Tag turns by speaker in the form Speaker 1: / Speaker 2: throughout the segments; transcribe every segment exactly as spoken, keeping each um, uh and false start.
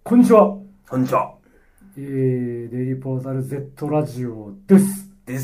Speaker 1: こんにちは。
Speaker 2: こんにちは。
Speaker 1: えー、デイリーポータル Z ラジオです。
Speaker 2: です。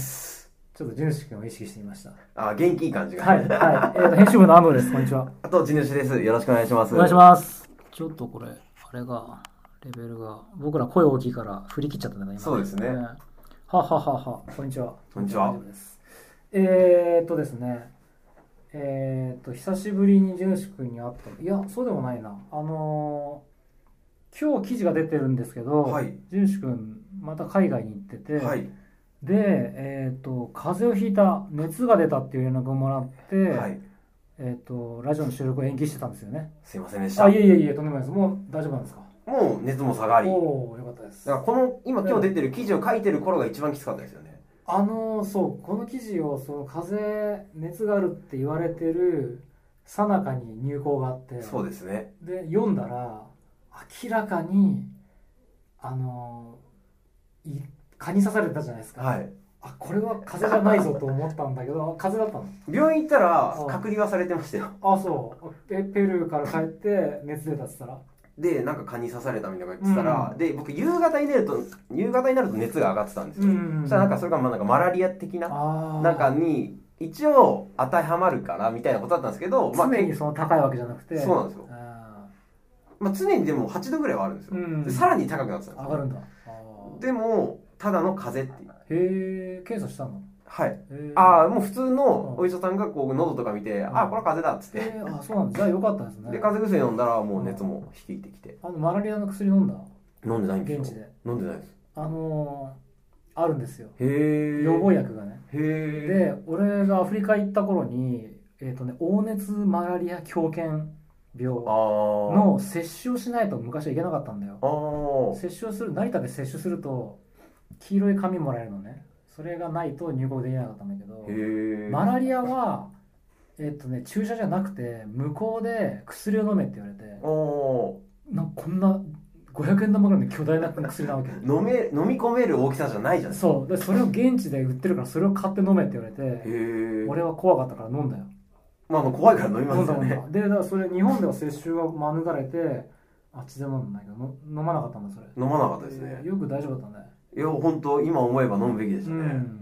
Speaker 1: ちょっと地主君を意識してみました。
Speaker 2: あ、元気いい感じが。
Speaker 1: はい、はい。えーと、編集部の安藤です。こんにちは。
Speaker 2: あと、地主です。よろしくお願いします。
Speaker 1: お願いします。ちょっとこれ、あれが、レベルが、僕ら声大きいから振り切っちゃったんだね、今ね。
Speaker 2: そうですね。
Speaker 1: えーはははは。こんにちは。
Speaker 2: こんにちは。
Speaker 1: 大丈夫です。えーとですね。えーと、久しぶりに地主君に会った。いや、そうでもないな。あのー、今日記事が出てるんですけど、
Speaker 2: はい。
Speaker 1: 地主君、また海外に行ってて、
Speaker 2: はい。
Speaker 1: で、えーと、風邪をひいた、熱が出たっていう連絡をもらって、
Speaker 2: はい。
Speaker 1: えーと、ラジオの収録を延期してたんですよね。
Speaker 2: すいませんでした。
Speaker 1: あ、いえいえいえ、とんでもないです。もう大丈夫なんですか？
Speaker 2: もう熱も下がり。
Speaker 1: おー、よかったです。
Speaker 2: だからこの、今今日出てる記事を書いてる頃が一番きつかったですよね。
Speaker 1: あのー、そう、この記事を、その風邪、熱があるって言われてる最中に入稿があって、
Speaker 2: そうですね。
Speaker 1: で、読んだら、明らかに、あのー、い蚊に刺されたじゃないですか。
Speaker 2: はい。
Speaker 1: あ、これは風邪じゃないぞと思ったんだけど、風邪だったの？
Speaker 2: 病院行ったら
Speaker 1: あ
Speaker 2: 隔離はされてましたよ。
Speaker 1: あ、そうペ。ペルーから帰って熱出たって言ったら、
Speaker 2: で、なんか蚊に刺されたみたいなこと言ってたら、
Speaker 1: うん、
Speaker 2: で、僕夕方になると、夕方になると熱が上がってたんですよ。
Speaker 1: うん、
Speaker 2: そしたらなんかそれがまあなんかマラリア的な、
Speaker 1: あ
Speaker 2: なんかに、一応当てはまるからみたいなことだったんですけど、まあ、
Speaker 1: 常にその高いわけじゃなくて、
Speaker 2: そうなんですよ。
Speaker 1: あ
Speaker 2: まあ、常にでもはちどぐらいはあるんですよ、
Speaker 1: うん、
Speaker 2: でさらに高くなってたんですよ。
Speaker 1: 上がるんだ。
Speaker 2: でもただの風邪っていう。
Speaker 1: へえ、検査したの？
Speaker 2: はい
Speaker 1: へ
Speaker 2: ああもう普通のお医者さんがこう喉とか見て、
Speaker 1: うん、
Speaker 2: ああこれは風邪だっつって、
Speaker 1: へーあ、そうなんだ。じゃあよかったですね。
Speaker 2: で風邪薬飲んだらもう熱も引いてきて、
Speaker 1: あのマラリアの薬飲んだ？
Speaker 2: 飲んでないんですよ。
Speaker 1: 現地で
Speaker 2: 飲んでないです。
Speaker 1: あのー、あるんですよ、
Speaker 2: へえ
Speaker 1: 予防薬がね。
Speaker 2: へ
Speaker 1: で、俺がアフリカ行った頃に、えーとね、黄熱マラリア狂犬病の接種をしないと昔はいけなかったんだよ。接種をする、成田で接種すると黄色い紙もらえるのね。それがないと入国できなかったんだけど、マラリアはえっとね注射じゃなくて向こうで薬を飲めって言われて、なんかこんなごひゃくえん玉ぐらいの巨大な薬なわけ。
Speaker 2: 飲め飲み込める大きさじゃないじゃん。
Speaker 1: そうで、それを現地で売ってるからそれを買って飲めって言われて、
Speaker 2: へ
Speaker 1: 俺は怖かったから飲んだよ。
Speaker 2: まあまあ怖いから飲みますよね。
Speaker 1: で、だからそれ日本では接種は免れて、あっちで飲んだけど飲まなかったんだそれ。
Speaker 2: 飲まなかったですね。
Speaker 1: よく大丈夫だったね。
Speaker 2: いや本当今思えば飲むべきでしたね。
Speaker 1: うん、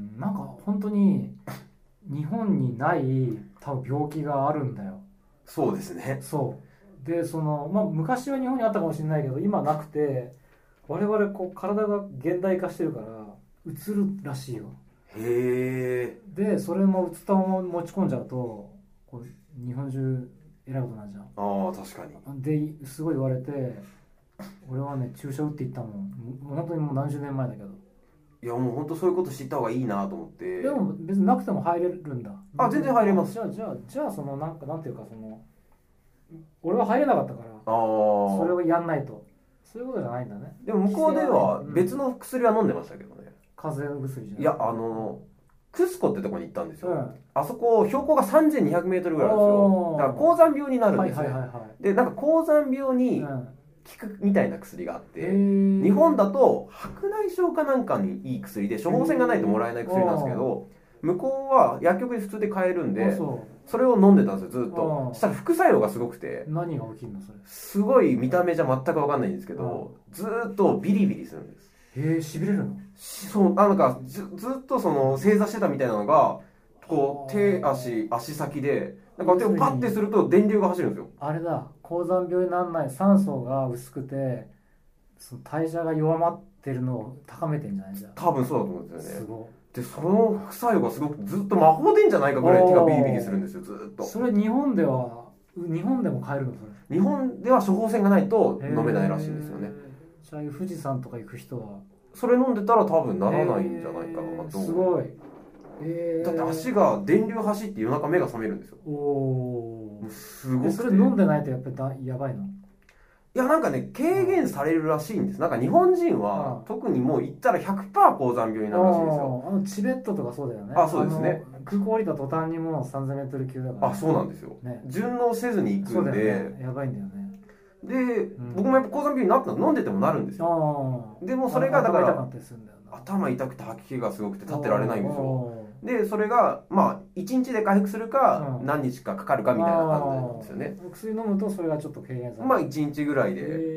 Speaker 1: なんか本当に日本にない多分病気があるんだよ。
Speaker 2: そうですね。
Speaker 1: そうで、そのまあ昔は日本にあったかもしれないけど今なくて、我々こう体が現代化してるからうつるらしいよ。
Speaker 2: へえ。
Speaker 1: でそれもうつったまま持ち込んじゃうとこう日本中えらいことになるじゃん。
Speaker 2: ああ確かに。
Speaker 1: ですごい言われて、俺はね注射打っていったもん。もう本当にもう何十年前だけど。
Speaker 2: いやもう本当そういうこと知った方がいいなと思って。
Speaker 1: でも別になくても入れるんだ。
Speaker 2: あ全然入れます。
Speaker 1: じゃあじゃあじゃあそのなんかなんていうか、その俺は入れなかったから、あ
Speaker 2: そ
Speaker 1: れをやんないと、そういうことじゃないんだね。
Speaker 2: でも向こうでは別の薬は飲んでましたけどね、うん、
Speaker 1: 風邪の薬じゃない。
Speaker 2: いやあのクスコってとこに行ったんですよ、うん、あそこ標高がさんぜんにひゃくメートルぐらいあるんですよ。だから高山病になるんですね、はいはいはいはい、でなんか高山病に効くみたいな薬があって、うん、日本だと白内障かなんかにいい薬で処方箋がないともらえない薬なんですけど、向こうは薬局で普通で買えるんで、それを飲んでたんですよずっと。したら副作用がすごくて、
Speaker 1: 何が起きるのそれ。
Speaker 2: すごい見た目じゃ全く分かんないんですけど、ずっとビリビリするんです。
Speaker 1: へえ、しびれるの？
Speaker 2: そう、なんか ず, ずっとその正座してたみたいなのがこう手足足先でなんか手をパッてすると電流が走るんですよ。あ
Speaker 1: れだ、高山病にならない、酸素が薄くてその代謝が弱まってるのを高めてんじゃないじゃん。
Speaker 2: 多分そうだと思うんですよね。
Speaker 1: すごい。
Speaker 2: でその副作用がすごくずっと魔法でんじゃないかぐらい手がビリビリするんですよずっと。
Speaker 1: それ日本では日本でも買えるのそれ？
Speaker 2: 日本では処方箋がないと飲めないらしいんですよね。
Speaker 1: じゃあ富士山とか行く人はそ
Speaker 2: れ飲んでたら多分ならないんじゃないかなと。
Speaker 1: すごい。
Speaker 2: だって足が電流走って夜中目が覚めるんですよ。
Speaker 1: おお。
Speaker 2: すごくて。
Speaker 1: それ飲んでないとやっぱりだやばいの？
Speaker 2: いやなんかね軽減されるらしいんです。なんか日本人は特にもう行ったら ひゃくパーセント 高山病になるらしいんですよ。
Speaker 1: あのチベットとかそうだよね。
Speaker 2: あそうですね。
Speaker 1: 空港降りた途端にもうさんぜんメートル級だから、
Speaker 2: ね、あそうなんですよ、ね、順応せずに行くんで、
Speaker 1: ね、やばいんだよね。
Speaker 2: で、うん、僕もやっぱ高山病になったの飲んでてもなるんですよ。でもそれがだから頭痛かったりするんだよな。頭痛くて吐き気がすごくて立ってられないんですよ。でそれがまあいちにちで回復するか何日かかかるかみたいな感じなんですよね。
Speaker 1: 薬飲むとそれがちょっと軽減される。
Speaker 2: まあいちにちぐらいで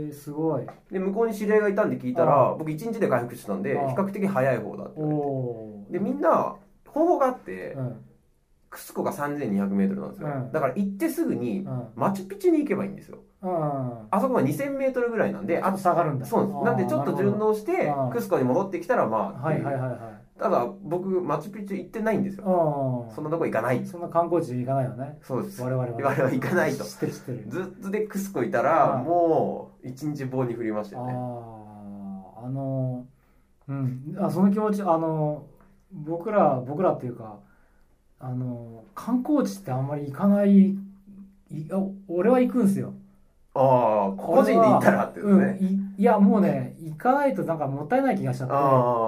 Speaker 1: ー、すごい。
Speaker 2: で向こうに知り合いがいたんで聞いたら、僕いちにちで回復してたんで比較的早い方だって言われて、でみんな方法があって、うん、クスコが さんぜんにひゃくメートル なんですよ、うん、だから行ってすぐにマチュピチュに行けばいいんですよ、うん、あそこは にせんメートル ぐらいなんで、
Speaker 1: あと下がるんだ。
Speaker 2: そうなんです。なんでちょっと順応してクスコに戻ってきたらまあ、はいはいはいはい、ただ僕マチュピチュ行ってないんですよ。そんなとこ行かない。
Speaker 1: そんな観光地行かないよね。
Speaker 2: そうです。
Speaker 1: 我々は
Speaker 2: 我々は行かないと。
Speaker 1: 知ってる知ってる。
Speaker 2: ずっとでクスコいたらもう一日棒に振りましたよね。
Speaker 1: ああ、あのうんあその気持ち、あの僕ら僕らっていうか、あの観光地ってあんまり行かない。い俺は行くんですよ。
Speaker 2: ああ、個人で行ったらってですね、
Speaker 1: うん、い, いやもうね行かないとなんかもったいない気がしちゃって、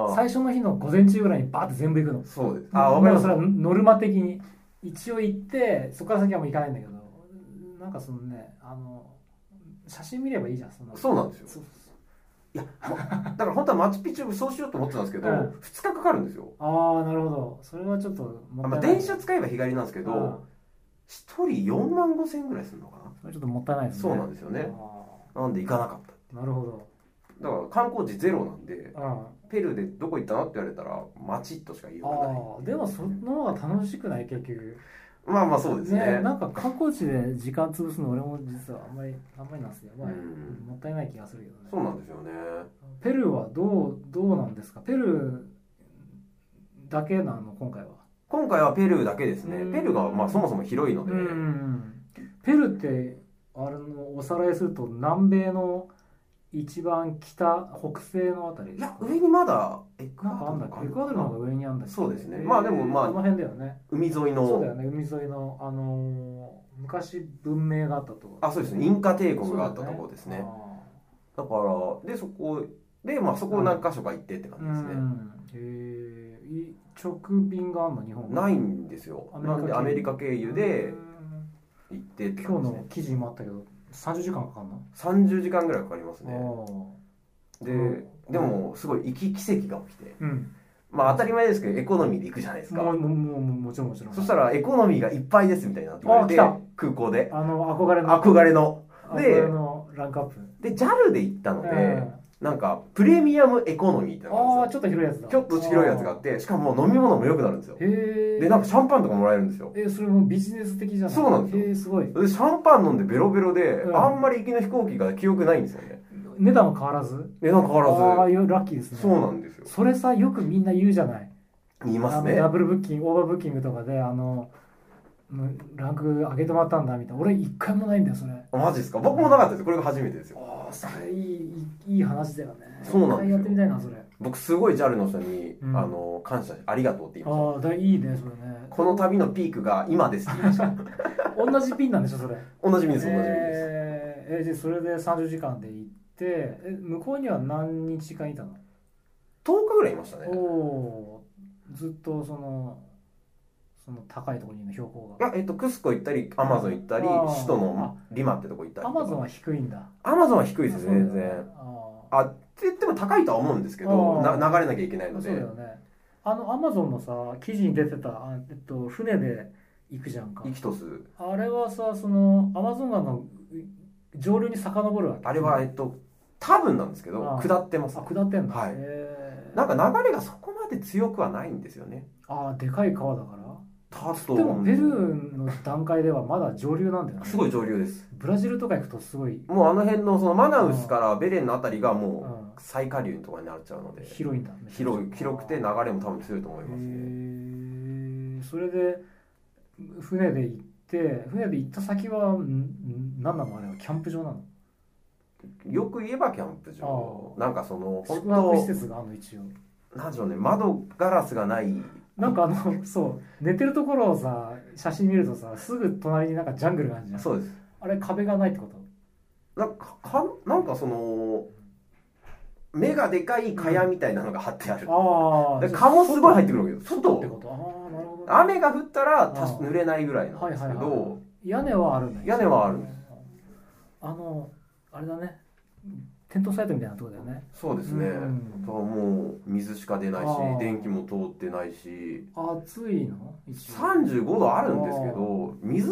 Speaker 1: 最初の日の午前中ぐらいにバーって全部行くの。
Speaker 2: そうです。
Speaker 1: あ、分かります。それはノルマ的に一応行ってそこから先はもう行かないんだけど、なんかそのね、あの写真見ればいいじゃん。そんな
Speaker 2: そうなんですよ。そうそうそう、いやだから本当はマチュピチュそうしようと思ってたんですけど、うん、ふつかかかるんですよ。
Speaker 1: ああ、なるほど。それはちょっともったいない。
Speaker 2: まあ、電車使えば日帰りなんですけど、ひとりよんまんごせんえんぐらいするのかな。
Speaker 1: それちょっともったいないですね。
Speaker 2: そうなんですよね。なんで行かなかった。
Speaker 1: なるほど。
Speaker 2: だから観光地ゼロなんで、ペルーでどこ行ったのって言われたら街としか言いようがない。
Speaker 1: あでもその方が楽しくない結局。
Speaker 2: まあまあそうですね。ね、
Speaker 1: なんか観光地で時間潰すの俺も実はあんまりあんまりなんですよ。まあ、うん、もったいない気がするけどね。
Speaker 2: そうなんですよね。
Speaker 1: ペルーはどうどうなんですか。ペルーだけなの今回は。
Speaker 2: 今回はペルーだけですね。ペルーがまあそもそも広いので。
Speaker 1: うんペルーってあれのおさらいすると南米の一番北北西のあたり。
Speaker 2: いや上にまだ
Speaker 1: エクアドルエクアドルの方が上にあるんだっけ。
Speaker 2: そうですね。まあでもまあ
Speaker 1: あの辺だよね。
Speaker 2: 海沿いの。
Speaker 1: そうだよね、海沿いのあのー、昔文明があったところ。
Speaker 2: あ、そうですね。インカ帝国があったところですね。だからでそこでまあそこを何箇所か行ってって感じですね。うん、
Speaker 1: へえ、直便があるの日本
Speaker 2: ないんですよ。なんでアメリカ経由で行ってって
Speaker 1: 感じですね。今日の記事にもあったけどさんじゅうじかんかかるの？
Speaker 2: さんじゅうじかんぐらいかかりますね。で、うん、でもすごい奇跡が起きて、うん、まあ当たり前ですけどエコノミーで行くじゃないですか。
Speaker 1: もうもうもうもちろんもちろん。
Speaker 2: そしたらエコノミーがいっぱいですみたいなって言われて、空港で
Speaker 1: あの憧れの
Speaker 2: 憧れの
Speaker 1: でのランクアップ
Speaker 2: で ジャル で行ったので、うんなんかプレミアムエコノミーってのがあるんですよ。
Speaker 1: ああ、ちょっと広いやつだ。
Speaker 2: ちょっと広いやつがあって、しかも飲み物も良くなるんですよ。へえ。でなんかシャンパンとかもらえるんですよ。
Speaker 1: え、それもビジネス的じゃない？
Speaker 2: そうなんですよ。
Speaker 1: へえ、すごい。
Speaker 2: でシャンパン飲んでベロベロで、うん、あんまり行きの飛行機が記憶ないんですよね。
Speaker 1: 値段は変わらず？
Speaker 2: 値段変わらず。
Speaker 1: ああ、ラッキーですね。
Speaker 2: そうなんですよ。
Speaker 1: それさ、よくみんな言うじゃない。
Speaker 2: 言いますね。
Speaker 1: ダブルブッキング、オーバーブッキングとかであのランク上げてもらったんだみたいな。俺一回もないんだよそれ。
Speaker 2: マジですか？僕もなかったです。これが初めてですよ。
Speaker 1: ああ、それいいいい話だよね。
Speaker 2: そうなんですよ。
Speaker 1: やってみたいなそれ。
Speaker 2: 僕すごい ジャル の人に、うん、あの感謝ありがとうって言いました。
Speaker 1: ああ、いいねそれね。
Speaker 2: この旅のピークが今ですって言いました。
Speaker 1: 同じピンなんでしょそれ。
Speaker 2: 同じピンです同じピンです。
Speaker 1: えー、えー、それでさんじゅうじかんで行って、え向こうには何日間いたの？
Speaker 2: とおかぐらいいましたね。
Speaker 1: おお、ずっとその。その高いところにいるの標高が。
Speaker 2: いや、えっと、クスコ行ったり、アマゾン行ったり、首都のリマってとこ行ったり。
Speaker 1: アマゾンは低いんだ。
Speaker 2: アマゾンは低いですね、全然。あ、って言っても高いとは思うんですけど、な流れなきゃいけないので。
Speaker 1: そうだよね。あの、アマゾンのさ、記事に出てた、えっと、船で行くじゃんか。
Speaker 2: イキトス。
Speaker 1: あれはさ、その、アマゾン川の上流に遡るわけ。
Speaker 2: あれは、えっと、多分なんですけど、下ってます、
Speaker 1: ね。あ、下ってんだ。
Speaker 2: はい。なんか流れがそこまで強くはないんですよね。
Speaker 1: ああ、でかい川だから。
Speaker 2: で
Speaker 1: もペルーの段階ではまだ上流なんだよね。
Speaker 2: すごい上流です。
Speaker 1: ブラジルとか行くとすごい
Speaker 2: もうあの辺のそのマナウスからベレンのあたりがもう最下流のところになっちゃうので、
Speaker 1: 広いんだ、ね、
Speaker 2: 広い広くて流れも多分強いと思いますね。
Speaker 1: へそれで船で行って船で行った先は何なの？あれはキャンプ場なの？
Speaker 2: よく言えばキャンプ場。なんかその
Speaker 1: 宿泊施設があるの一応。
Speaker 2: なんでしょうね、窓ガラスがない。
Speaker 1: なんかあのそう寝てるところをさ写真見るとさすぐ隣になんかジャングルがあるじゃん。
Speaker 2: そうです。
Speaker 1: あれ壁がないってこと？
Speaker 2: なんかかなんかその目がでかい蚊帳みたいなのが貼ってある。うん、ああ。蚊もすごい入ってくるわけよ。
Speaker 1: 外ってこと？ああ、なるほど、ね。
Speaker 2: 雨が降ったら濡れないぐらいなんですけど、はいはいはい、
Speaker 1: 屋根はあるんだよね。
Speaker 2: 屋根はあるんです。
Speaker 1: あのあれだね。テントサイトみたいなところだよね。
Speaker 2: そうですね。うん、もう水しか出ないし、電気も通ってないし。
Speaker 1: 暑いの？
Speaker 2: さんじゅうごどあるんですけど、水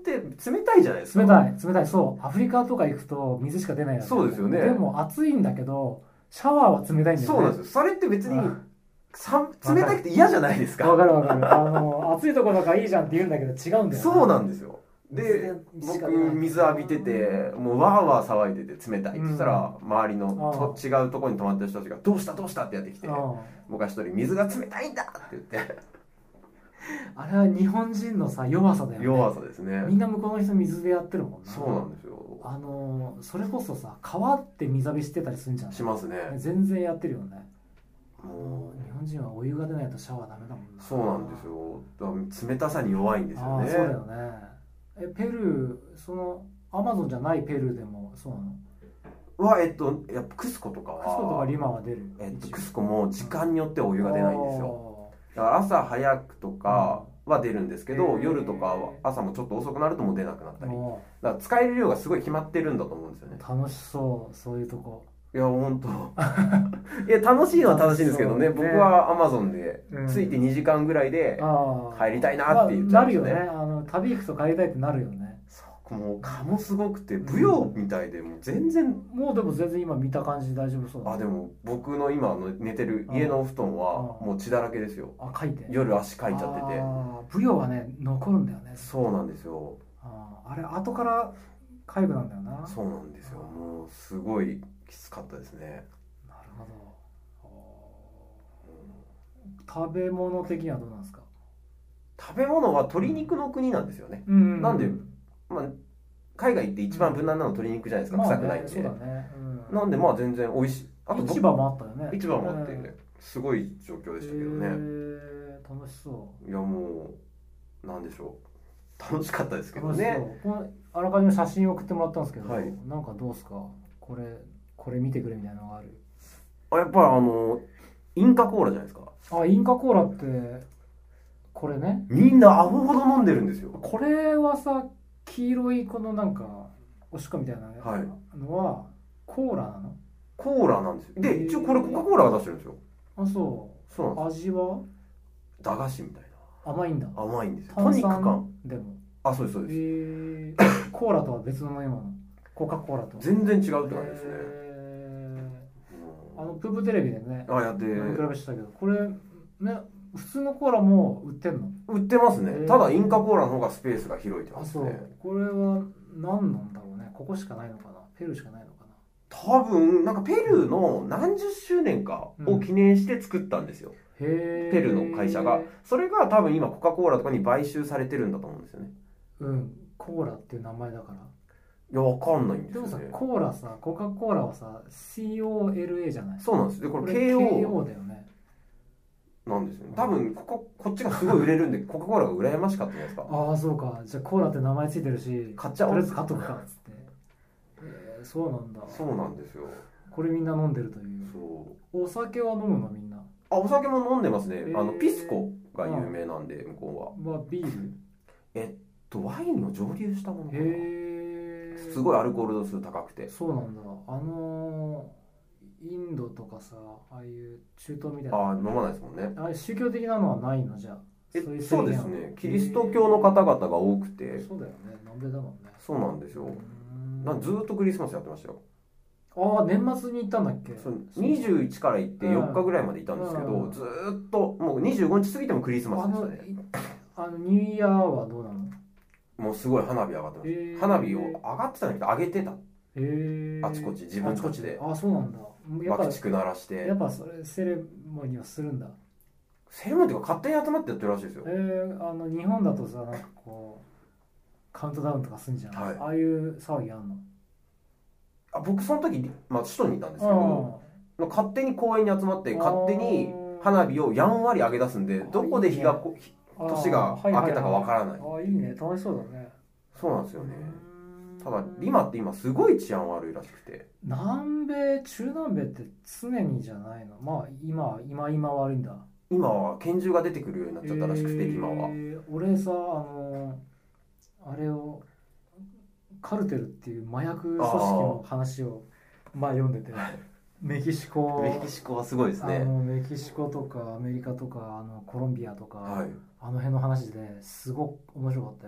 Speaker 2: って冷たいじゃないですか。
Speaker 1: 冷たい冷たい。そうアフリカとか行くと水しか出ないよね。
Speaker 2: そうですよね。
Speaker 1: でも暑いんだけどシャワーは冷たいんだよね。
Speaker 2: そうなんですよ。それって別にさ冷たくて嫌じゃないですか。
Speaker 1: わかるわかる。あの暑いところがいいじゃんって言うんだけど違うんだよね。
Speaker 2: そうなんですよ。で僕水浴びててもうわーわー騒いでて冷たいって言ったら、うん、周りのと違うところに泊まってる人たちが「どうしたどうした?」ってやってきて僕は一人「水が冷たいんだ!」って言って
Speaker 1: あれは日本人のさ弱さだよね。
Speaker 2: 弱さですね。
Speaker 1: みんな向こうの人水でやってるもんな。
Speaker 2: そうなんですよ。
Speaker 1: あのそれこそさ川って水浴びしてたりするんじゃん。
Speaker 2: しますね。
Speaker 1: 全然やってるよね。もう日本人はお湯が出ないとシャワーダメだもんな。
Speaker 2: そうなんですよ。冷たさに弱いんですよね。
Speaker 1: あ、そうだよね。えペルーそのアマゾンじゃないペルーでもそうなの
Speaker 2: はえっとやっぱクスコとかは
Speaker 1: クスコとかリマは出る。
Speaker 2: えっとクスコも時間によってお湯が出ないんですよ。だから朝早くとかは出るんですけど、うん、夜とかは朝もちょっと遅くなるともう出なくなったり。だから使える量がすごい決まってるんだと思うんですよね。
Speaker 1: 楽しそうそういうとこ。
Speaker 2: いや本当いや楽しいのは楽しいんですけどね。僕はアマゾンで着いてにじかんぐらいで帰りたいなって言っちゃうんですよね。
Speaker 1: なるよね。あの旅行くと帰りたいってなるよね。
Speaker 2: そうもう蚊もすごくて舞踊みたいでもう全然、
Speaker 1: うん、もうでも全然今見た感じ大丈夫そうだ、ね、
Speaker 2: あでも僕の今の寝てる家のお布団はもう血だらけですよ。
Speaker 1: あかいて
Speaker 2: 夜足かいちゃってて。
Speaker 1: あ舞踊はね残るんだよね。
Speaker 2: そうなんですよ。
Speaker 1: ああれ後から痒くなんだよな。
Speaker 2: そうなんですよ。もうすごいきつかったですね。
Speaker 1: なるほど、うん、食べ物的にはどうなんですか。
Speaker 2: 食べ物は鶏肉の国なんですよね、
Speaker 1: うんうんうん、
Speaker 2: なんで、まあ、海外って一番無難なの鶏肉じゃないですか、うん、臭くないんで、
Speaker 1: まあねそうだねうん、
Speaker 2: なんでまあ全然美味しい。あと
Speaker 1: 市場もあったよね。
Speaker 2: 市場もあって、ね、すごい状況でしたけどね。
Speaker 1: へー楽しそう。
Speaker 2: いやもうなんでしょう楽しかったですけどね。
Speaker 1: このあらかじめ写真を送ってもらったんですけど、
Speaker 2: はい、
Speaker 1: なんかどうですかこれこれ見てくれみたいなのがある。
Speaker 2: あやっぱりあのインカコーラじゃないですか。
Speaker 1: あインカコーラってこれね
Speaker 2: みんなアホほど飲んでるんですよ。
Speaker 1: これはさ黄色いこのなんかおしっこみたいなのはコーラなの。
Speaker 2: コーラなんですよ。で一応これコカ・コーラが出してるんですよ。
Speaker 1: あそう
Speaker 2: そうなんです。
Speaker 1: 味は
Speaker 2: 駄菓子みたいな。
Speaker 1: 甘いんだ。
Speaker 2: 甘いんですよ。
Speaker 1: 炭酸でも。
Speaker 2: あそうですそうです、
Speaker 1: えー、コーラとは別の飲み物。コカ・コーラと
Speaker 2: 全然違うって感じですね。
Speaker 1: えー、あのプープテレビでね
Speaker 2: あやって
Speaker 1: 飲み比べしたけどこれね普通のコーラも売ってんの。
Speaker 2: 売ってますね、えー、ただインカコーラの方がスペースが広いってことですね。
Speaker 1: あそうこれは何なんだろうね。ここしかないのかな。ペルーしかないのかな。
Speaker 2: 多分なんかペルーの何十周年かを記念して作ったんですよ、うん、ペルーの会社が。それが多分今コカ・コーラとかに買収されてるんだと思うんですよね。
Speaker 1: うんコーラっていう名前だから。
Speaker 2: いやわかんないんですよね。
Speaker 1: でもさコーラさコカ・コーラはさ シーオーエルエー じゃない。
Speaker 2: そうなんですでこれ ケーオー だよね。なんですよね。多分こここっちがすごい売れるんでコカ・コーラが羨ましかったじゃないですか。
Speaker 1: ああそうか。じゃあコーラって名前ついてるし
Speaker 2: 買っちゃおう
Speaker 1: とりあえず買っとくかっつって、えー、そうなんだ。
Speaker 2: そうなんですよ。
Speaker 1: これみんな飲んでるという。そうお酒は飲むのみんな。
Speaker 2: あお酒も飲んでますね、えー、あのピスコが有名なんで向こ
Speaker 1: うは。まあビール
Speaker 2: えっとワインを蒸留したものかな。
Speaker 1: へ
Speaker 2: すごいアルコール度数高くて。
Speaker 1: そうなんだ。あのー、インドとかさああいう中東みたいな
Speaker 2: あ飲まないですもんね。
Speaker 1: あれ宗教的なのはないのじゃあ。
Speaker 2: えそういうそうですねキリスト教の方々が多くて。
Speaker 1: そうだよね南米だもんね。
Speaker 2: そうなんですよ。なんずっとクリスマスやってましたよ。
Speaker 1: ああ年末に行ったんだっけ。
Speaker 2: そうにじゅういちから行ってよっかぐらいまでいたんですけど、うん、ずっともうにじゅうごにち過ぎてもクリスマスでしたね。
Speaker 1: あの、あのニューイヤーはどうなの。
Speaker 2: もうすごい花火上がってました。花火を上がってたんだけど上げてた。
Speaker 1: へ
Speaker 2: あちこち自分たちで。
Speaker 1: あそうなんだ。
Speaker 2: 爆竹鳴らして。
Speaker 1: やっぱそれセレモニーはするんだ。
Speaker 2: セレモニーっていうか勝手に集まってやってるらしいですよ。
Speaker 1: えー、あの日本だとさなんかこうカウントダウンとかすんじゃん、はい、ああいう騒ぎあんの。
Speaker 2: あ僕その時、まあ、首都にいたんですけど勝手に公園に集まって勝手に花火をやんわり上げ出すんでどこで日がこいい、ね、年が明けたかわからない。
Speaker 1: ああいいね楽しそうだね。
Speaker 2: そうなんですよね。ただリマって今すごい治安悪いらしくて。
Speaker 1: 南米中南米って常にじゃないの。まあ今今今悪いんだ。
Speaker 2: 今は拳銃が出てくるようになっちゃったらしくて、えー、リマは。
Speaker 1: 俺さあのあれをカルテルっていう麻薬組織の話をまあ読んでてメキシコ
Speaker 2: メキシコはすごいですね。
Speaker 1: あのメキシコとかアメリカとかあのコロンビアとか、はい、あの辺の話ですごく面白かったよ。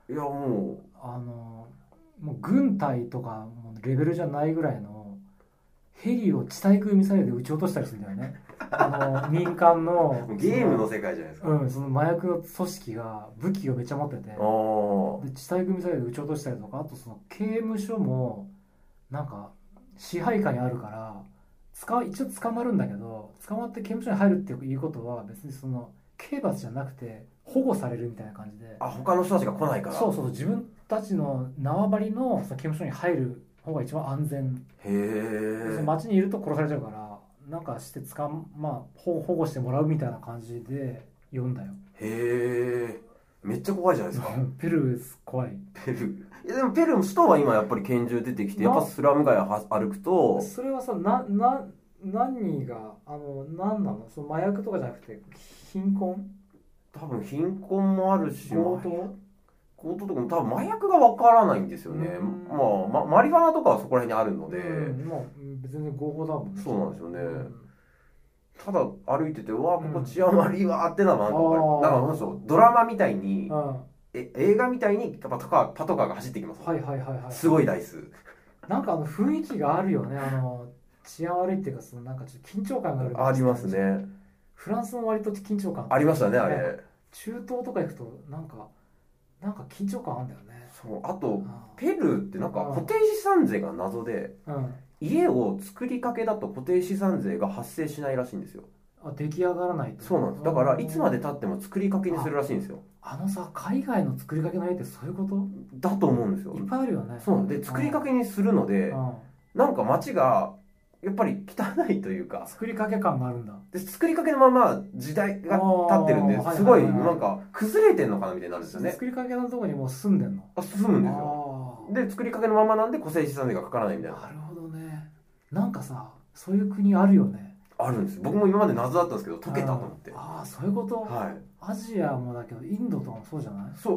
Speaker 2: いやもう
Speaker 1: あのもう軍隊とかもレベルじゃないぐらいのヘリを地対空ミサイルで撃ち落としたりするんだよね。あの民間の
Speaker 2: ゲームの世界じゃないですか。
Speaker 1: うん、その麻薬の組織が武器をめっちゃ持ってて、で地対空ミサイルで撃ち落としたりとか、あとその刑務所もなんか支配下にあるから捕一応捕まるんだけど、捕まって刑務所に入るっていうことは別にその刑罰じゃなくて保護されるみたいな感じで、
Speaker 2: あ、他の人たちが来ないから。
Speaker 1: そうそう、自分たちの縄張りのその刑務所に入る方が一番安全。
Speaker 2: へえ。
Speaker 1: その街にいると殺されちゃうから、なんかしてつかん、まあ、保護してもらうみたいな感じで読んだよ。
Speaker 2: へえ。めっちゃ怖いじゃないですか。
Speaker 1: ペルー怖い。
Speaker 2: ペルー。いやでもペルーの首都は今やっぱり拳銃出てきて、やっぱスラム街を歩くと。
Speaker 1: それはさ、な、な、何が、あの、何なの？その麻薬とかじゃなくて、貧困？
Speaker 2: 多分貧困もあるし、
Speaker 1: 強盗？
Speaker 2: 強盗とかも多分麻薬がわからないんですよね。まあ、ま、マリファナとかはそこら辺にあるので。
Speaker 1: うん、まあ、別に合法だもんね。
Speaker 2: そうなんですよね。うん、ただ歩いてて、うわここ治安悪いわってのはなんか分かる。なんかそうドラマみたいに、うん、え映画みたいにパトカーパトカーが走ってきます。
Speaker 1: はいはいはいはい。
Speaker 2: すごい台数。なん
Speaker 1: かあの雰囲気があるよね。あの治安悪いっていうか、そのなんかちょっと緊張感がある。
Speaker 2: ありますね。
Speaker 1: フランスも割と緊張感
Speaker 2: ありましたね、あれ。
Speaker 1: 中東とか行くとなんかなんか緊張感あるんだよね。
Speaker 2: そう、あとペルーってなんか固定資産税が謎で、うん、家を作りかけだと固定資産税が発生しないらしいんですよ。
Speaker 1: あ、出来上がらないと。
Speaker 2: そうなんです。だからいつまで経っても作りかけにするらしいんですよ。
Speaker 1: あ, あのさ、海外の作りかけの家ってそういうこと
Speaker 2: だと思うんですよ。
Speaker 1: いっぱいあるよね。
Speaker 2: そうなんで、作りかけにするので、なんか街がやっぱり汚いというか、
Speaker 1: 作りかけ感があるんだ。
Speaker 2: で作りかけのまま時代が経ってるんで、すごいなんか崩れてんのかなみたいになるんですよね。
Speaker 1: 作りかけのところにもう住んでんの？
Speaker 2: あ、住むんですよ。で作りかけのままなんで固定資産税がかからないみたいな。
Speaker 1: なるほどね。なんかさ、そういう国あるよね。
Speaker 2: あるんです。僕も今まで謎だったんですけど解けたと思って。
Speaker 1: ああ、そういうこと。
Speaker 2: はい。
Speaker 1: アジアもだけどインドとかもそうじゃない？
Speaker 2: そう、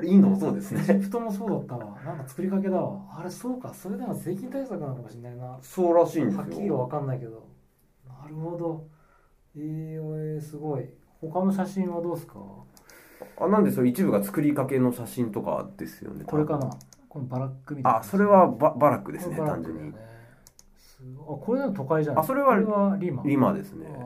Speaker 2: インドもそうですね。
Speaker 1: エジプトもそうだったわ。なんか作りかけだわ。あれそうか、それでも税金対策なのかもしれないな。
Speaker 2: そうらしいんですよ。
Speaker 1: はっきりわかんないけど。なるほど。えー、すごい。他の写真はどうですか？
Speaker 2: あ、なんでそれ一部が作りかけの写真とかですよね。
Speaker 1: これかな。このバラックみたいな。
Speaker 2: あ、それはババラックですね、単純に。
Speaker 1: あ、これでも都会じゃない。
Speaker 2: あ、それは
Speaker 1: これはリマ。
Speaker 2: リマですね。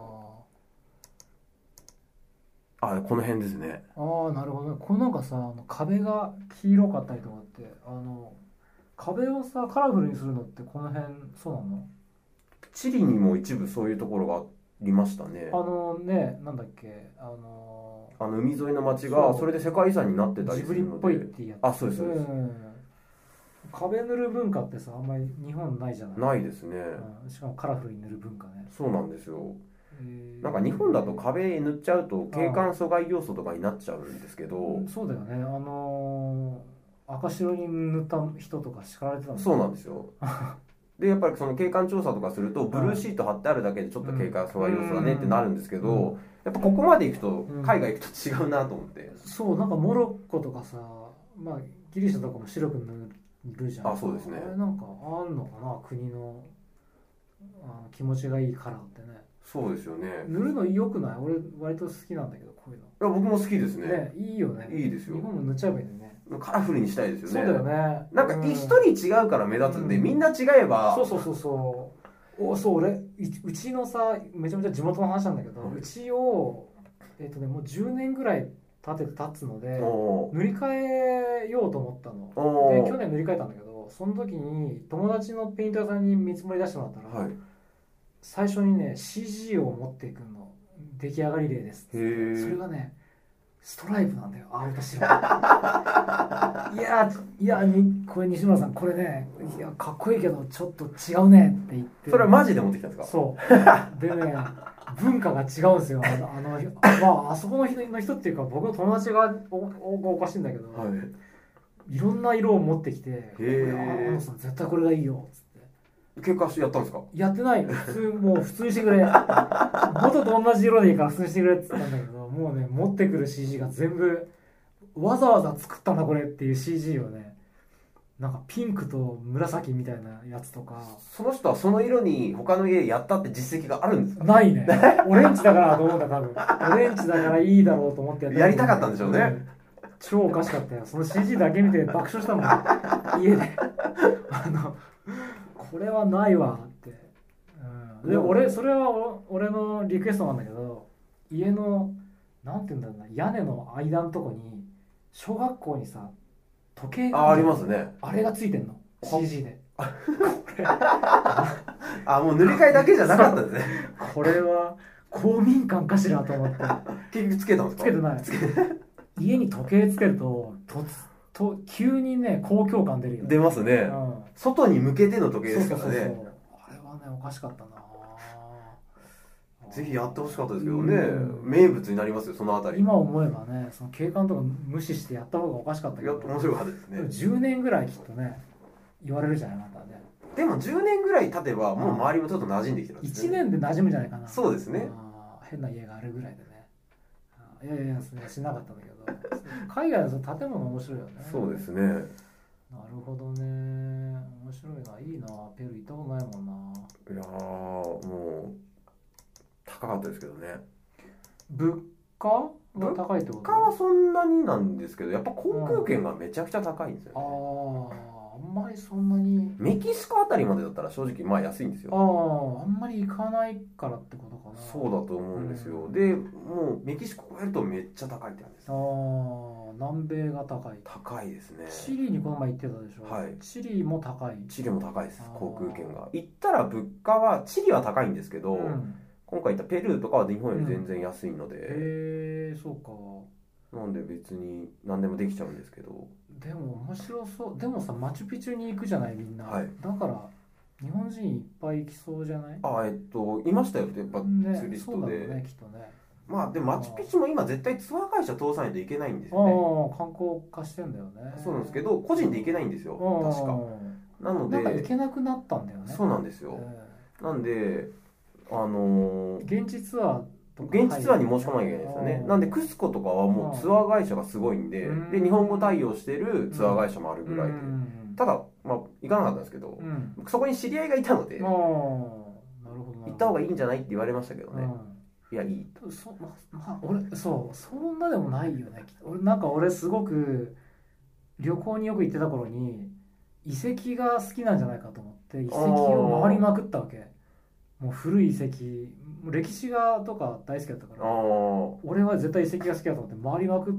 Speaker 2: あ、この辺ですね。
Speaker 1: ああ、なるほどね。このなんかさ、壁が黄色かったりとかって、あの壁をさカラフルにするのってこの辺そうなの？
Speaker 2: チリにも一部そういうところがありましたね。
Speaker 1: あのね、なんだっけ、あの
Speaker 2: あの海沿いの町がそれで世界遺産になってたりするので。
Speaker 1: ジブリっぽいってやつ。
Speaker 2: あ、そうですそうです。
Speaker 1: 壁塗る文化ってさ、あんまり日本ないじゃない。
Speaker 2: ないですね、
Speaker 1: うん、しかもカラフルに塗る文化ね。
Speaker 2: そうなんですよ。なんか日本だと壁塗っちゃうと景観阻害要素とかになっちゃうんですけど。
Speaker 1: そうだよね。あのー、赤白に塗った人とか叱られてたもんね。
Speaker 2: そうなんですよ。でやっぱりその景観調査とかするとブルーシート貼ってあるだけでちょっと景観阻害要素だねってなるんですけど、やっぱここまで行くと海外行くと違うなと思って、うん、そうなんかモロッコとかさ、まあギリシャとかも白く塗るじゃん。 あ、そうですね。
Speaker 1: あれなんかあんのかな、国のあの気持ちがいいカラーってね。
Speaker 2: そうですよね。
Speaker 1: 塗るの良くない？俺割と好きなんだけど、こういうの。
Speaker 2: いや僕も好きですね。
Speaker 1: ね、いいよね。
Speaker 2: いいですよ。
Speaker 1: 日本も塗っちゃえばいいんだよね。
Speaker 2: カラフルにしたいですよね。
Speaker 1: そうだよね。
Speaker 2: なんか一人違うから目立つんで、うん、みんな違えば。
Speaker 1: そうそうそうそう。お、そう俺うちのさ、めちゃめちゃ地元の話なんだけど、うちをえっとねもうじゅうねんぐらい経てて経つので塗り替えようと思ったの。で去年塗り替えたんだけど、その時に友達のペインターさんに見積もり出してもらったら。はい、最初にね シージー を持っていくの出来上がり例です。それがねストライプなんだよ、青と白。いやいやにこれ西村さんこれね、いやかっこいいけどちょっと違うねって言って。
Speaker 2: それはマジで持ってきたんですか？
Speaker 1: そうでね文化が違うんですよ。あのあのまああそこの人の人っていうか僕の友達が お, お, おかしいんだけど、はい、いろんな色を持ってきて、あのさん絶対これがいいよっつって。
Speaker 2: 結果やったんですか？
Speaker 1: やってない。普通もう普通にしてくれ。元と同じ色でいいから普通にしてくれって言ったんだけど、もうね持ってくる シージー が全部わざわざ作ったんだこれっていう シージー をね、なんかピンクと紫みたいなやつとか。
Speaker 2: その人はその色に他の家やったって実績があるんですか？
Speaker 1: ないね。オレンジだからと思った多分。オレンジだからいいだろうと思ってやった、ね。
Speaker 2: やりたかったんでしょうね。
Speaker 1: 超おかしかったよ。その シージー だけ見て爆笑したもん家であのこれはないわって、うん、で俺それは俺のリクエストなんだけど、家のなんていうんだろうな、屋根の間のとこに小学校にさ時計が
Speaker 2: あ, ありますね。
Speaker 1: あれがついてんの シージー でこれ
Speaker 2: あ、もう塗り替えだけじゃなかったんですね
Speaker 1: これは公民館かしらと思って
Speaker 2: 結局つけたんですか？
Speaker 1: つけてない家に時計つけるととと急にね公共感出るよね。
Speaker 2: 出ますね、うん、外に向けての時計ですからね。そうそうそう、
Speaker 1: あれはねおかしかったな。
Speaker 2: ぜひやってほしかったですけどね、うん、名物になりますよそのあたり。
Speaker 1: 今思えばね、その景観とか無視してやった方がおかしかったけど、
Speaker 2: 面白かったですね。
Speaker 1: じゅうねんぐらいきっとね言われるじゃないまたね。
Speaker 2: でもじゅうねんぐらい経てばもう周りもちょっと馴染んできてるんですね。
Speaker 1: いちねんで馴染むんじゃないかな。
Speaker 2: そうですね。
Speaker 1: 変な家があるぐらいでね。いやいやいや、それしなかったんだけど海外のその建物面白いよね。
Speaker 2: そうですね。
Speaker 1: なるほどね、面白いな。いいな、ペルー行ったことないもんな。
Speaker 2: いやーもう高かったですけどね。
Speaker 1: 物価は高いってこと？
Speaker 2: 物価はそんなになんですけど、やっぱ航空券がめちゃくちゃ高いんですよね。
Speaker 1: ああ、あんまりそんなに。
Speaker 2: メキシコあたりまでだったら正直まあ安いんですよ。
Speaker 1: ああ、あんまり行かないからってことかな。
Speaker 2: そうだと思うんですよ、うん、でもうメキシコ超えるとめっちゃ高いって感じです。
Speaker 1: ああ、南米が高い。
Speaker 2: 高いですね。
Speaker 1: チリにこの前行ってたでしょ。はい。チリも高い。
Speaker 2: チリも高いです。航空券が行ったら物価はチリは高いんですけど、うん、今回行ったペルーとかは日本より全然安いので、うん、へ
Speaker 1: え、そうか。
Speaker 2: なんで別に何でもできちゃうんですけど。
Speaker 1: でも面白そう。でもさ、マチュピチュに行くじゃないみんな、はい、だから日本人いっぱい行きそうじゃない？
Speaker 2: あ、えっといましたよ、やっぱツーリストで、ね、そうだろうねきっとね。まあでもマチュピチュも今絶対ツアー会社通さないといけないんですよね。
Speaker 1: ああ、観光化してんだよね。
Speaker 2: そうなんですけど個人で行けないんですよ確か。なので
Speaker 1: なんか行けなくなったんだよね。
Speaker 2: そうなんですよ、えー、なんであのー、
Speaker 1: 現地ツアー
Speaker 2: 現地ツアーに申し込まなきゃいけないですよね。なんでクスコとかはもうツアー会社がすごいんで、で日本語対応してるツアー会社もあるぐらいで、ただまあ行かなかったんですけど、うん、そこに知り合いがいたので、行った方がいいんじゃないって言われましたけどね。いやいいと。
Speaker 1: そ、ままあ、俺そうそんなでもないよね。俺なんか俺すごく旅行によく行ってた頃に遺跡が好きなんじゃないかと思って遺跡を回りまくったわけ。もう古い遺跡、歴史画とか大好きだったから、俺は絶対遺跡が好きだと思って回りまくって、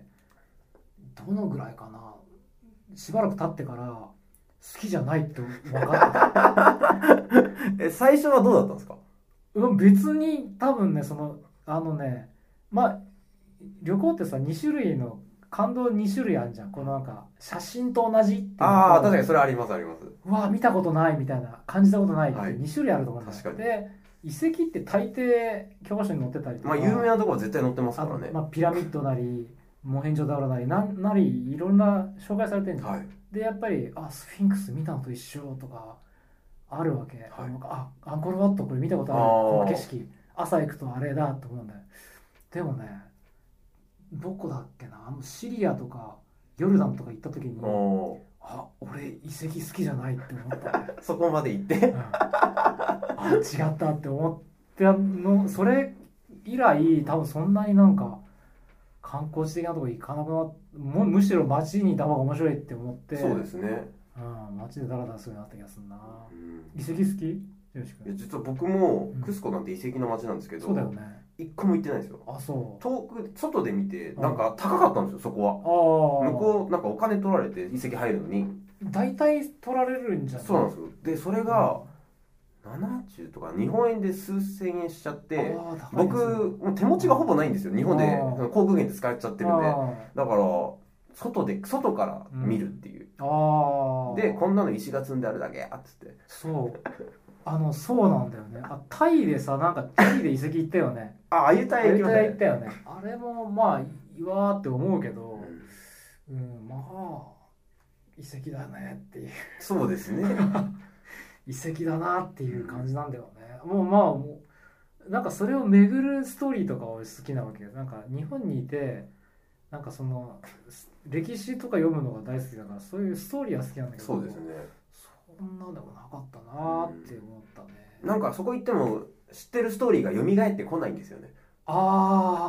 Speaker 1: どのぐらいかな、しばらく経ってから好きじゃないって分かったえ
Speaker 2: 最初はどうだったんですか？
Speaker 1: 別に多分ね、そのあのね、まあ旅行ってさに種類の感動に種類あるじゃん。このなんか写真と同じっていうの。
Speaker 2: ああ、確かにそれありますあります。
Speaker 1: うわ見たことないみたいな、感じたことないってに種類あると思うんだよ、はい、で遺跡って大抵教科書に載ってたりとか、
Speaker 2: まあ有名なところは絶対載ってますからね。
Speaker 1: まあ、ピラミッドなりモヘンジョダロなりななりいろんな紹介されてるんじゃん、はい、でやっぱりあスフィンクス見たのと一緒とかあるわけ、はい、あアンコールワットこれ見たことある、この景色朝行くとあれだと思うんだよ。でもね、どこだっけな、あのシリアとかヨルダンとか行った時に、あ俺遺跡好きじゃないって思ったね
Speaker 2: そこまで行って、うん、
Speaker 1: あ違ったって思っての、それ以来多分そんなになんか観光地的なとこ行かなくなっ、もむしろ街にいた方が面白いって思って。
Speaker 2: そうですね、
Speaker 1: うん、街でダラダラするようになった気がするな、うん、遺跡好き？よし君。
Speaker 2: 実は僕もクスコなんて遺跡の街なんですけど、うん、そうだよね、一個も行ってないですよ。
Speaker 1: あ、そう。
Speaker 2: 遠く外で見てなんか高かったんですよ、そこは。あ向こうなんかお金取られて遺跡入るのに
Speaker 1: 大体取られるんじゃない？
Speaker 2: そうなんですよ。でそれがななじゅうとか日本円で数千円しちゃって、僕もう手持ちがほぼないんですよ。日本で航空券って使っちゃってるんで、だから外で外から見るっていう、うん、あでこんなの石が積んであるだけやっつって。
Speaker 1: そうあのそうなんだよね。あタイでさ、なんかタイで遺跡行ったよね
Speaker 2: ああいうタイ
Speaker 1: 行ったよね。あれもまあいいわって思うけど、うん、うん、まあ遺跡だねっていう。
Speaker 2: そうですね
Speaker 1: 遺跡だなっていう感じなんだよね、うん、もうまあもうなんかそれを巡るストーリーとか俺好きなわけよ。なんか日本にいてなんかその歴史とか読むのが大好きだから、そういうストーリーは好きなんだけど、
Speaker 2: そうですね、
Speaker 1: そんなでもなかったなって思ったね、
Speaker 2: うん、なんかそこ行っても知ってるストーリーが蘇ってこないんですよね。
Speaker 1: ああ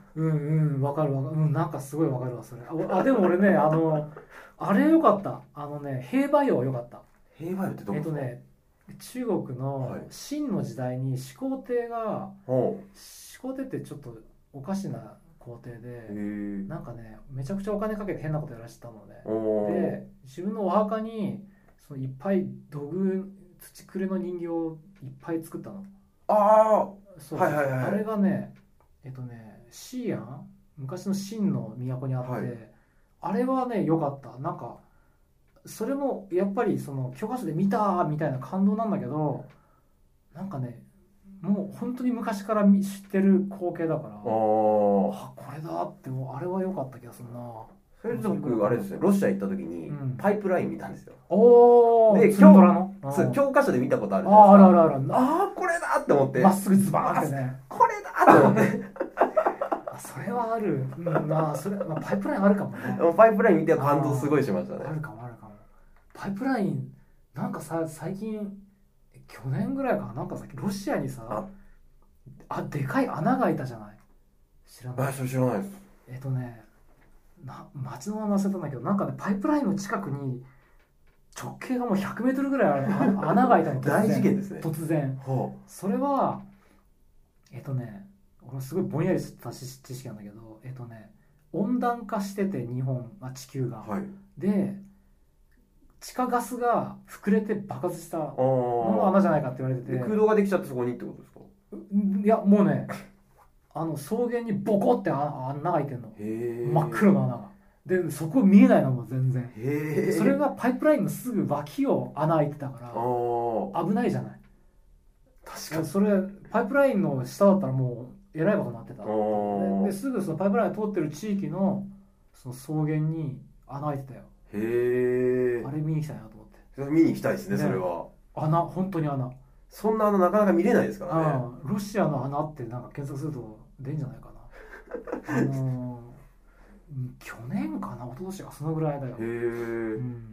Speaker 1: うんうんわかるわかる、うん、なんかすごいわかるわそれ。あでも俺ねあのあれよかった、あのね兵馬俑よかった。
Speaker 2: 兵馬俑ってどこですか？
Speaker 1: えっとね中国の秦の時代に始皇帝が、はい、始皇帝ってちょっとおかしな皇帝で、なんかねめちゃくちゃお金かけて変なことやらせてたのね。で自分のお墓にそのいっぱい土偶土くれの人形をいっぱい作ったの。ああそう、はいはいはい、あれがねえっとね西安、昔の秦の都にあって、はい、あれはね良かった。なんかそれもやっぱりその教科書で見たみたいな感動なんだけど、なんかねもう本当に昔から知ってる光景だから、ああこれだって、もうあれは良かった気がするな。
Speaker 2: それで僕あれですね、ロシア行った時にパイプライン見たんですよ。
Speaker 1: おお。
Speaker 2: で教教科書で見たことあるじゃないですか。ああるあるある。ああこれだって思って。
Speaker 1: まっすぐズバーンってね。
Speaker 2: これだって思って。
Speaker 1: それはある。うん、まあそれ、まあ、パイプラインあるかもね。
Speaker 2: パイプライン見て感動すごいしましたね。
Speaker 1: あるかもあるかも。パイプラインなんかさ最近去年ぐらいかな、なんかさロシアにさ あ, あでかい穴が開いたじゃない。知らない？
Speaker 2: 知らないです。
Speaker 1: えっとねな町の名前忘れたんだけど、なんかねパイプラインの近くに直径がもうひゃくメートルぐらいある穴が開いたの。
Speaker 2: 大事件ですね。
Speaker 1: 突然。それはえっとね俺すごいぼんやりした知識なんだけど、えっとね温暖化してて日本、あ、地球が、はい、で地下ガスが膨れて爆発したの穴じゃないかって言われてて、
Speaker 2: 空洞ができちゃってそこにってことですか？
Speaker 1: いやもうねあの草原にボコって穴が開いてんの。真っ黒な穴がで、そこ見えないのも全然。へそれがパイプラインのすぐ脇を穴開いてたから危ないじゃない。確かにそれパイプラインの下だったらもうえらいことになってた。 で, ですぐそのパイプライン通ってる地域のその草原に穴開いてたよ。へえ。あれ見に行きたいなと思って。
Speaker 2: それ見に行きたいですね、それは。
Speaker 1: 穴、本当に穴。
Speaker 2: そんな穴なかなか見れないですからね。
Speaker 1: ああ、ロシアの穴ってなんか検索すると出るんじゃないかな。あのー、去年かな、一昨年かそのぐらいだよ。へえ、うん、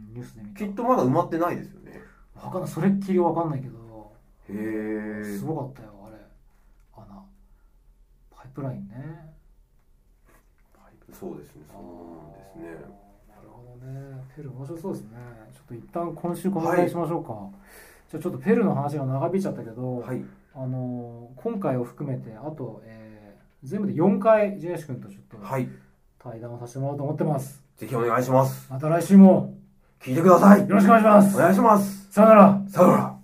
Speaker 1: ニュースで見た。
Speaker 2: きっとまだ埋まってないですよね。
Speaker 1: わかんない、それっきりわかんないけど。
Speaker 2: へえ。
Speaker 1: すごかったよあれ、穴。パイプラインね。
Speaker 2: パイプ、そうですね、そうですね。
Speaker 1: ね、ペルー面白そうですね。ちょっと一旦今週このぐらいにしましょうか。はい、じゃあちょっとペルーの話が長引いちゃったけど、はい、あの今回を含めてあと、えー、全部でよんかいジェネシ君とちょっと対談をさせてもらおうと思ってます。
Speaker 2: ぜひお願いします。
Speaker 1: また来週も
Speaker 2: 聞いてください。
Speaker 1: よろしくお願いします。
Speaker 2: お願いします。
Speaker 1: さよなら。
Speaker 2: さよなら。